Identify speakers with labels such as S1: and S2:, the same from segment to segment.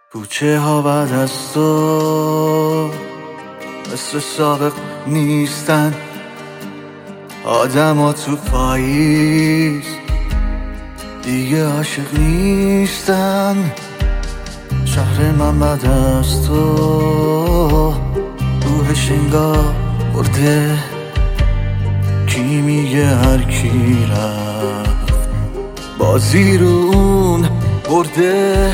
S1: کوچه ها بعد از تو مثل سابق نیستن، آدم ها تو پاییز دیگه عاشق نیستن. شهر من بعد از تو روحش انگار برده، کی میگه هر کی رفت بازی رو اون برده.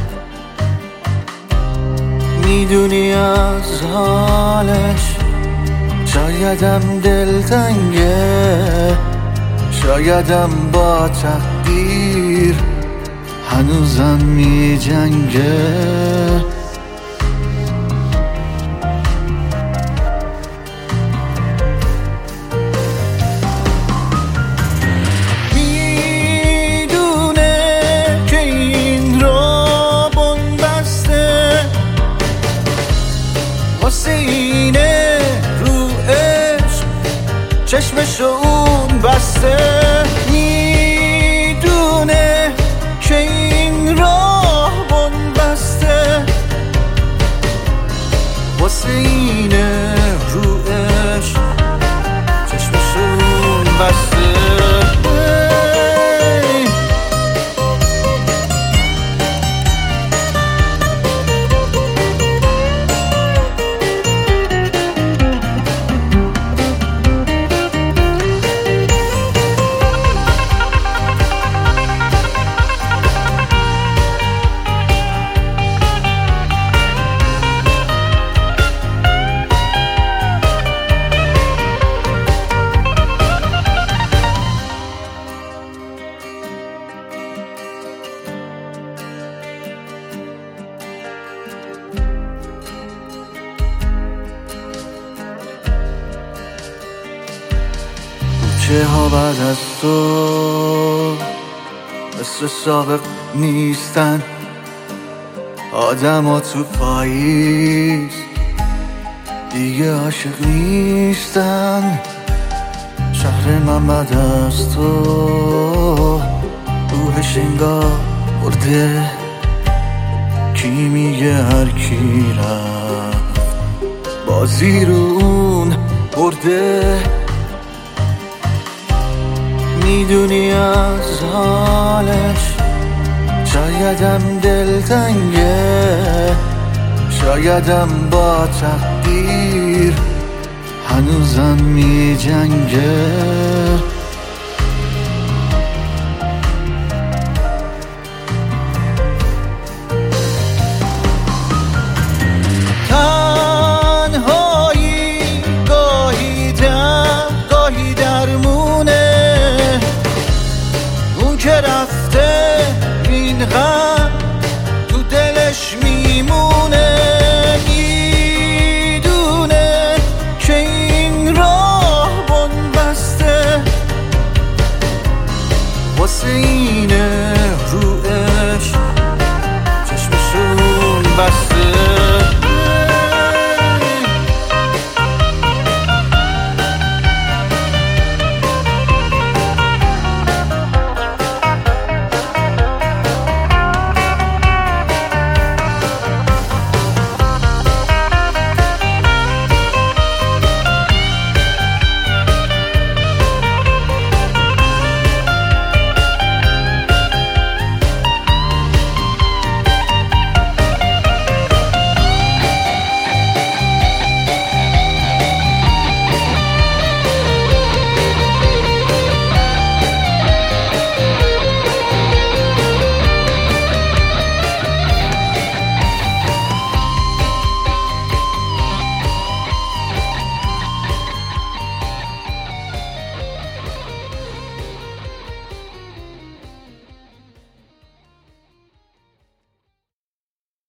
S1: میدونی از حالش شایدم دلتنگه، شایدم با تقدیر هنوزم می جنگه. واسه اینه رو عشق چشمشو اون بسته، میدونه که این راه بسته. واسه اینه رو عشق چشمشو اون بسته. کوچه ها بعد از تو مثل سابق نیستن، آدم ها تو پاییز دیگه عاشق نیستن. شهر من بعد از تو روحش انگار برده، کی میگه هر کی رفت بازی رو اون برده. میدونی از حالش شایدم دلتنگه، شایدم با تقدیر هنوزم می جنگه. تنهایی گاهی دم گاهی درمونه، اون که رفته این غم تو دلش میمونه. میدونه که این راه بسته، واسه اینه رو عشق چشمشون بسته.